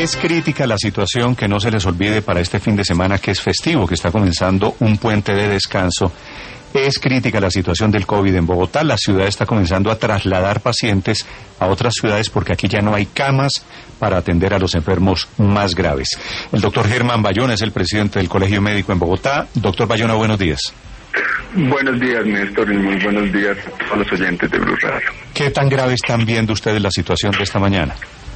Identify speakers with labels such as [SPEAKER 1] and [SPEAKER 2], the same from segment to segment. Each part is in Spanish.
[SPEAKER 1] Es crítica la situación, que no se les olvide para este fin de semana que es festivo, que está comenzando un puente de descanso. Es crítica la situación del COVID en Bogotá. La ciudad está comenzando a trasladar pacientes a otras ciudades porque aquí ya no hay camas para atender a los enfermos más graves. El doctor Germán Bayona es el presidente del Colegio Médico en Bogotá. Doctor Bayona, buenos días.
[SPEAKER 2] Buenos días, Néstor, y muy buenos días a todos los oyentes de Blue Radio.
[SPEAKER 1] ¿Qué tan grave están viendo ustedes la situación de esta mañana?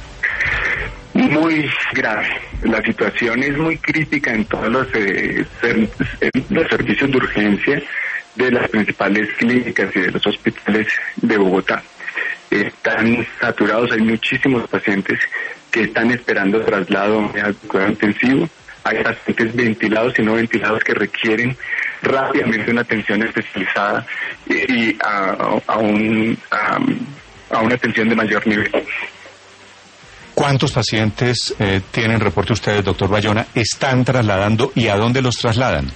[SPEAKER 2] Muy grave. La situación es muy crítica en todos los servicios de urgencia de las principales clínicas y de los hospitales de Bogotá. Están saturados, hay muchísimos pacientes que están esperando traslado al cuidado intensivo. Hay pacientes ventilados y no ventilados que requieren rápidamente una atención especializada y a una atención de mayor nivel.
[SPEAKER 1] ¿Cuántos pacientes tienen reporte ustedes, doctor Bayona, están trasladando y a dónde los trasladan?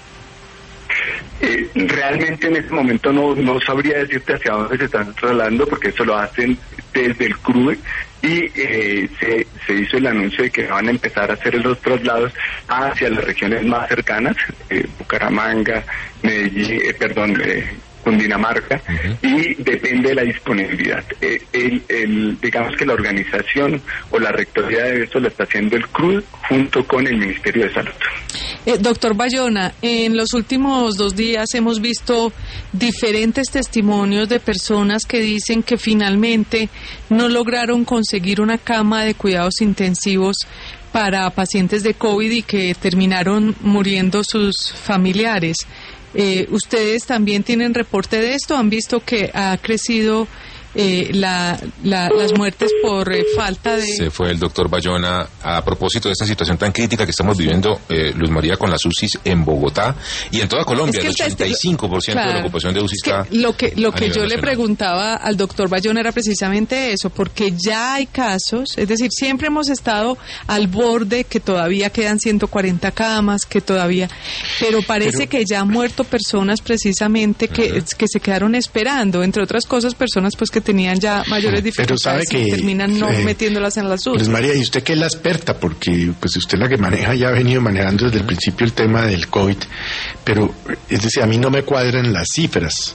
[SPEAKER 2] Realmente en este momento no sabría decirte hacia dónde se están trasladando, porque eso lo hacen desde el CRUE y se hizo el anuncio de que van a empezar a hacer los traslados hacia las regiones más cercanas, Bucaramanga, Medellín, Cundinamarca, y depende de la disponibilidad. Digamos que la organización o la rectoría de esto lo está haciendo el CRUD junto con el Ministerio de Salud.
[SPEAKER 3] Doctor Bayona, en los últimos 2 días hemos visto diferentes testimonios de personas que dicen que finalmente no lograron conseguir una cama de cuidados intensivos para pacientes de COVID y que terminaron muriendo sus familiares. ¿Ustedes también tienen reporte de esto? ¿Han visto que ha crecido las muertes por falta de...?
[SPEAKER 4] Se fue el doctor Bayona. A propósito de esta situación tan crítica que estamos viviendo, Luz María, con las UCIs en Bogotá y en toda Colombia, el 85% de la ocupación de UCI está...
[SPEAKER 3] Lo que yo
[SPEAKER 4] nacional.
[SPEAKER 3] le preguntaba al doctor Bayona era precisamente eso, porque ya hay casos, es decir, siempre hemos estado al borde que todavía quedan 140 camas, pero parece que ya han muerto personas precisamente que se quedaron esperando, entre otras cosas personas pues que tenían ya mayores dificultades y terminan no metiéndolas en las UCI.
[SPEAKER 5] Pues María, y usted que es la experta, porque pues usted la que maneja, ya ha venido manejando desde el principio el tema del COVID, pero es decir, a mí no me cuadran las cifras,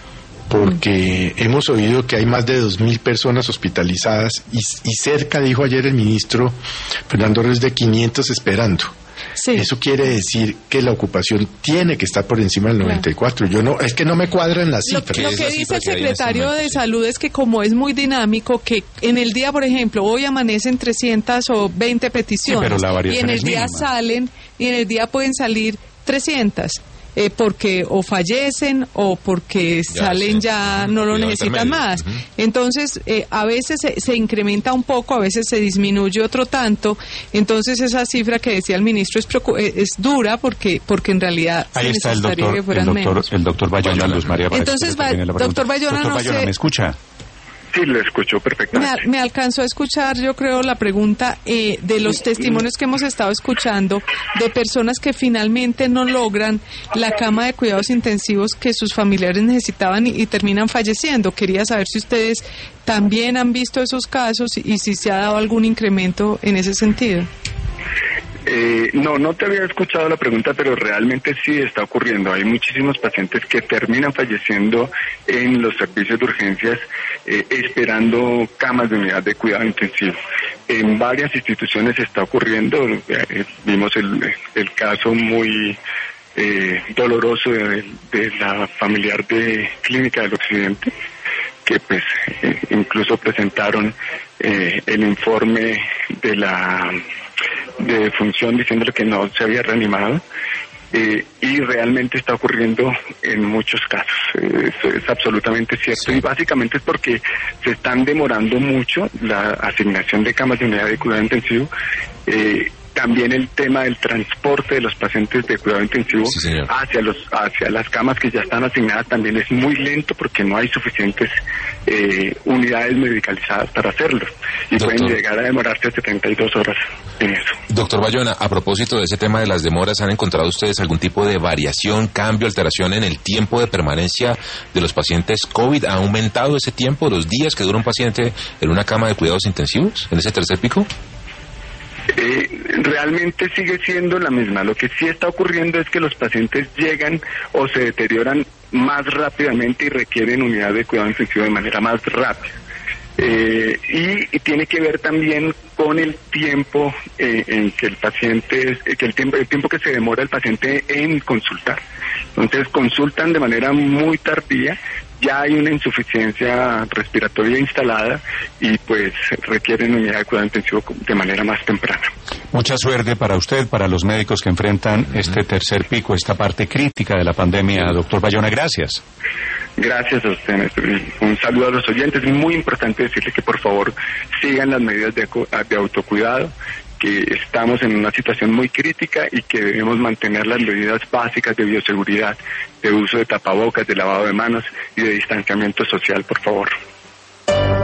[SPEAKER 5] porque hemos oído que hay más de 2.000 personas hospitalizadas y cerca, dijo ayer el ministro Fernando Ruiz, de 500 esperando. Sí. Eso quiere decir que la ocupación tiene que estar por encima del 94. Es que no me cuadran las cifras.
[SPEAKER 3] Lo que dice el secretario de Salud es que como es muy dinámico, que en el día, por ejemplo, hoy amanecen 300 o 20 peticiones, pero la variación y en el día salen, y en el día pueden salir 300. Porque o fallecen o porque ya no lo necesitan más. Entonces, a veces se incrementa un poco, a veces se disminuye otro tanto. Entonces, esa cifra que decía el ministro es dura porque en realidad
[SPEAKER 1] ahí está el doctor Bayona, Luz María.
[SPEAKER 3] Entonces, doctor Bayona,
[SPEAKER 1] ¿me escucha?
[SPEAKER 2] Sí, lo escucho perfectamente.
[SPEAKER 3] Me alcanzó a escuchar, yo creo, la pregunta de los testimonios que hemos estado escuchando de personas que finalmente no logran la cama de cuidados intensivos que sus familiares necesitaban y terminan falleciendo. Quería saber si ustedes también han visto esos casos y si se ha dado algún incremento en ese sentido.
[SPEAKER 2] No te había escuchado la pregunta, pero realmente sí está ocurriendo. Hay muchísimos pacientes que terminan falleciendo en los servicios de urgencias esperando camas de unidad de cuidado intensivo. En varias instituciones está ocurriendo. Vimos el caso muy doloroso de la familiar de Clínica del Occidente, que pues incluso presentaron el informe de defunción diciéndole que no se había reanimado, y realmente está ocurriendo en muchos casos. Eso es absolutamente cierto, sí. Y básicamente es porque se están demorando mucho la asignación de camas de unidad de cuidado intensivo. También el tema del transporte de los pacientes de cuidado intensivo hacia las camas que ya están asignadas también es muy lento porque no hay suficientes unidades medicalizadas para hacerlo. Y pueden llegar a demorarse 72 horas en eso.
[SPEAKER 4] Doctor Bayona, a propósito de ese tema de las demoras, ¿han encontrado ustedes algún tipo de variación, cambio, alteración en el tiempo de permanencia de los pacientes COVID? ¿Ha aumentado ese tiempo, los días que dura un paciente en una cama de cuidados intensivos, en ese tercer pico?
[SPEAKER 2] Realmente sigue siendo la misma. Lo que sí está ocurriendo es que los pacientes llegan o se deterioran más rápidamente y requieren unidad de cuidado intensivo de manera más rápida. Y tiene que ver también con el tiempo en que el paciente, el tiempo que se demora el paciente en consultar. Entonces consultan de manera muy tardía, ya hay una insuficiencia respiratoria instalada y pues requieren unidad de cuidado intensivo de manera más temprana.
[SPEAKER 1] Mucha suerte para usted, para los médicos que enfrentan este tercer pico, esta parte crítica de la pandemia. Doctor Bayona, gracias.
[SPEAKER 2] Gracias a usted, Néstor. Un saludo a los oyentes. Es muy importante decirle que por favor sigan las medidas de autocuidado, que estamos en una situación muy crítica y que debemos mantener las medidas básicas de bioseguridad, de uso de tapabocas, de lavado de manos y de distanciamiento social, por favor.